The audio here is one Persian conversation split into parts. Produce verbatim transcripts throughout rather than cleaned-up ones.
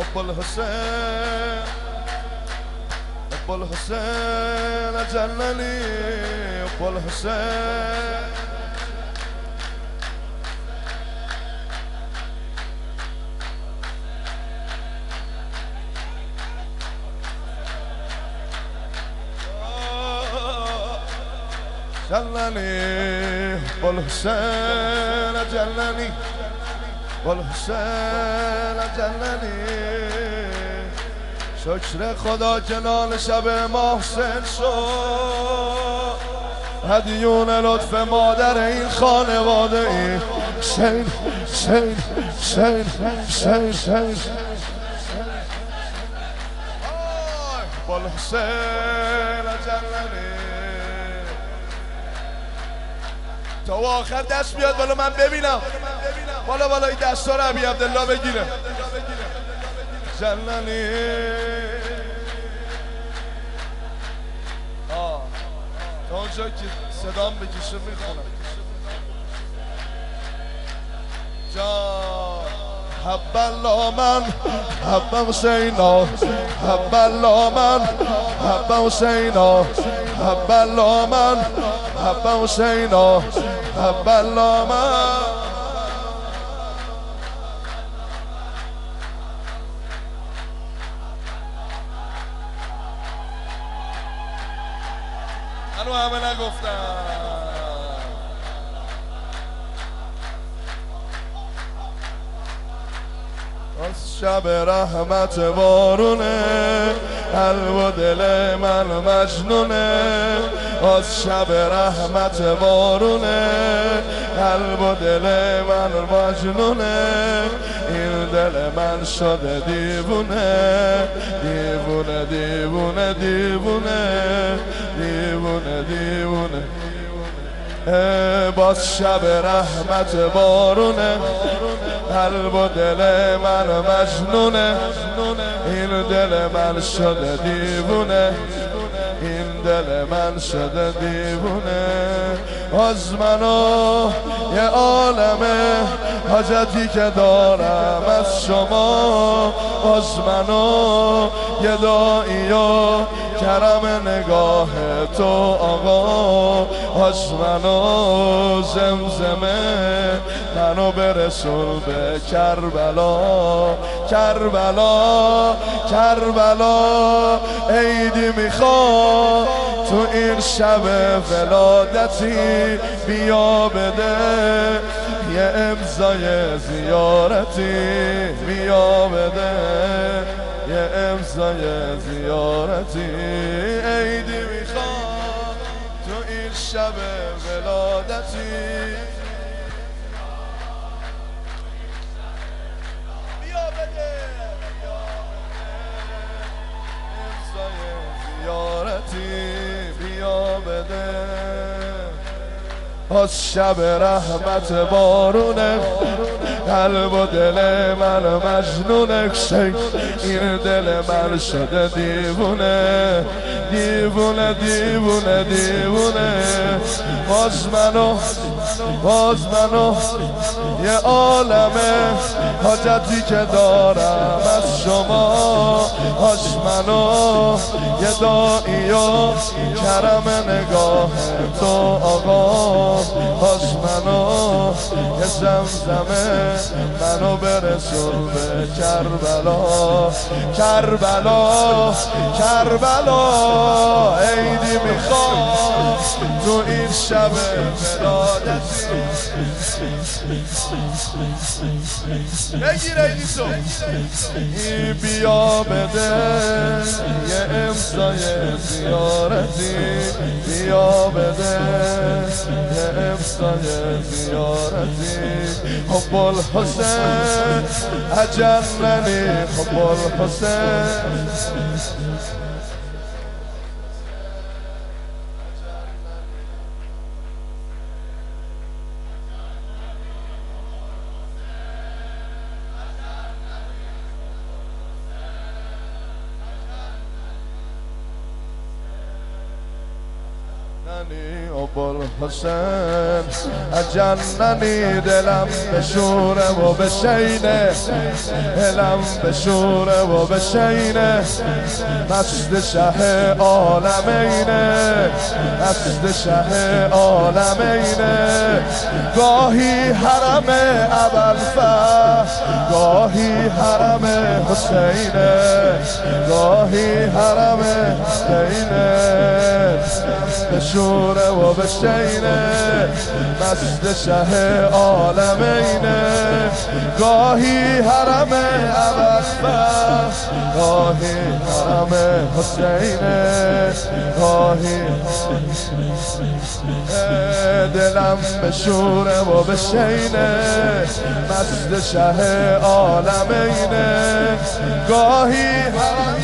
حب الحسين حب الحسين أجلني حب الحسين جلني حب الحسين أجلني حب الحسین جلنی شکر خدا که نان شب محسن شد هدیون لطف مادر این خانواده ای شین شین شین شین شین حب الحسین جلنی تا آخر دست بیاد بالا من ببینم بالا بالا این دستا رو ابی عبدالله بگیره جلنی آه تا اونجا که صدام بکشه میخونم جان حب الله من حب حسینا حب الله من حب حسینا حب الله من حب حسینا حب الله من منو همه نگفتم از شب رحمت بارونه قلب و دل من مجنونه از شب رحمت بارونه قلب و دل من مجنونه این دل من شده دیوونه دیوونه دیوونه دیوونه دیوونه دیوونه باز شب رحمت بارونه قلب و دل من مجنونه این دل من شده دیوونه این دل من شده دیوونه از منو یه عالمه حاجتی که دارم از شما از منو یه داعی و کرم نگاه تو آقا از منو زمزمه منو برسون به کربلا کربلا کربلا عیدی میخوا تو این شب ولادتی بیا بده یه امضای زیارتی بیا بده یه امضای زیارتی عیدی میخوام تو این شب ولادتی بیا بده امضای زیارتی بیا بده از شب رحمت بارونه قلب و دل من مجنونه این دل من شده دیوونه دیوونه دیوونه دیوونه باز منو باز منو یه عالمه حاجتی که دارم از شما از منو یه داعی و کرم نگاه تو آقا باز منو یه زمزمه منو برسون به کربلا کربلا کربلا عیدی میخوام تو این شب ولادتی بگیر عیدی تو ای بیا بده یه امضای زیارتی بیا بده یه امضای زیارتی حب الحسین اجلنی حب الحسین الحسین اجننی دلم بشوره و بشینه دلم بشوره و بشینه مست شه عالمینه مست شه عالمینه گاهی حرم ابوالفضل گاهی حرم حسینه گاهی حرم حسینه بشوره و بشینه مست شه عالمینه گاهی حرم ابوالفضل گاهی حرم حسینه گاهی دلم بشوره و بشینه مست شه عالمینه گاهی حرم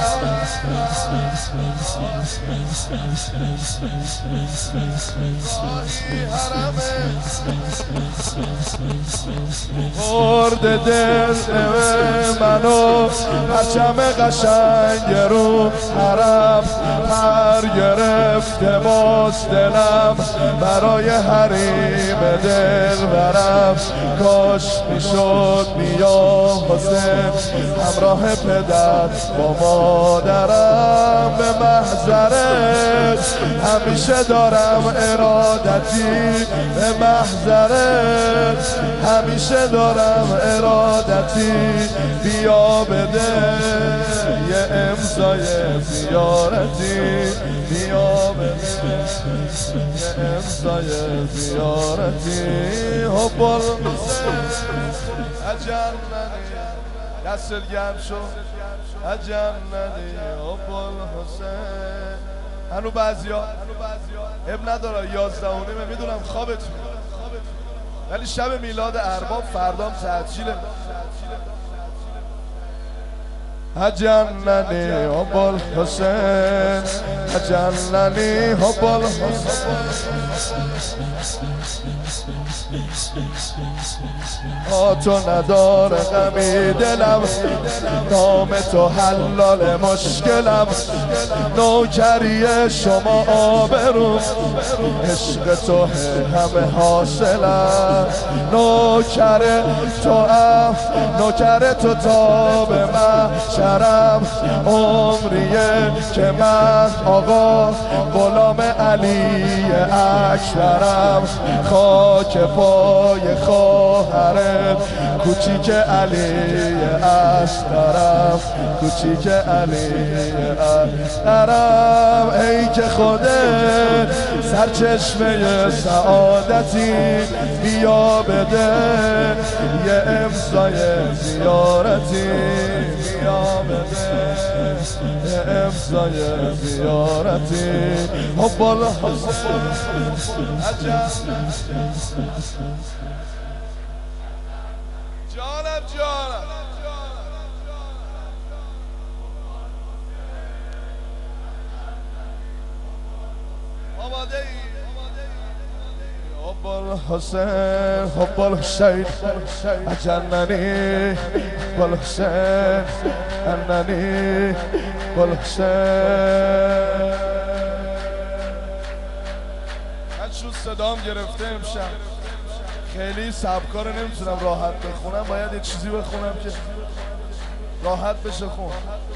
خورده دل منو پرچم قشنگ رو حرم پر گرفته باز دلم برای حریم دل برم کاش میشد بیا حسین همراه پدر با مادرم به محضرت همیشه دارم ارادتی به محضرت همیشه دارم ارادتی بیا بده یه امضای زیارتی بیا بده یه امضای زیارتی حب الحسین اجننی دست گرم شو اجننی حب الحسین هنو بعضیا اب نداره یازده و نیمه میدونم خوابتون ولی شب میلاد ارباب فردام تعطیله اجننی حب الحسین اجننی حب الحسین تو نداره غمی دلم نام تو حلال مشکلم نوکری شما آبرو عشق تو همه حاصلم نوکر تو ام نوکر تو تا به من شرم عمریه که من آقا غلام علی اکبرم خاک پای خواهرم کوچیک علی اصغرم کوچیک علی اصغرم ای که خودت سرچشمه سعادتی بیا بده یه امضای زیارتی بیا بده یه امضای زیارتی حب الحسین جانم جانم آماده ای حب الحسین حب الحسین اجننی حب الحسین اننی حب الحسین من چون صدام گرفته امشب خیلی سبکا رو نمیتونم راحت بخونم باید یه چیزی بخونم که راحت بشه خون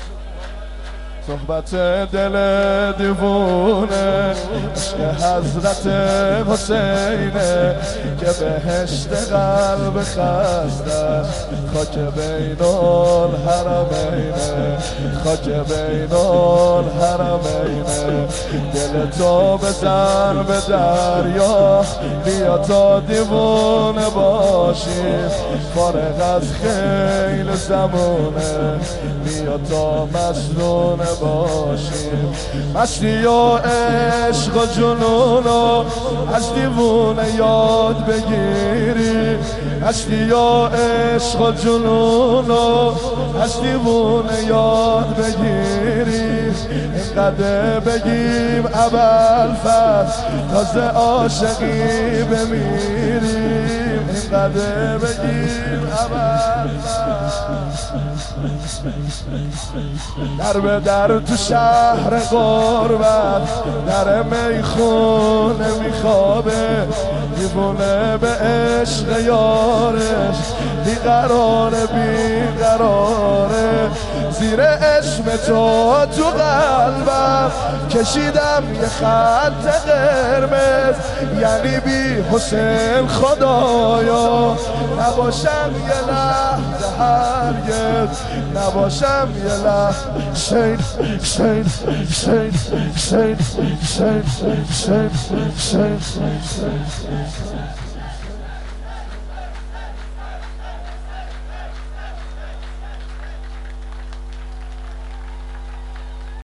صحبت دل دیوونه عشق حضرت حسینه که بهشت قلب خسته خاک بین الحرمینه خاک بین الحرمینه دل تو بزن به دریا بیا تا دیوونه باشیم فارغ از خیل زمونه بیا تا مظنونه باشیم مستی و عشق و جنون و از دیوونه یاد بگیری مستی و عشق و جنون و از دیوونه یاد بگیری اینقدر بگیم ابوالفضل تازه عاشقی بمیریم اینقدر بگیم ابوالفضل در به در تو شهر غربت، در میخونه میخوابه، دیوونه به عشق یارش، بیقراره بیقراره. زیر اسم تو تو قلبم کشیدم یه خط قرمز، یعنی بی حسین خدایا نباشم یه لحظه هرگز، نباشم یه لحظه. شین شین شین شین شین شین شین شین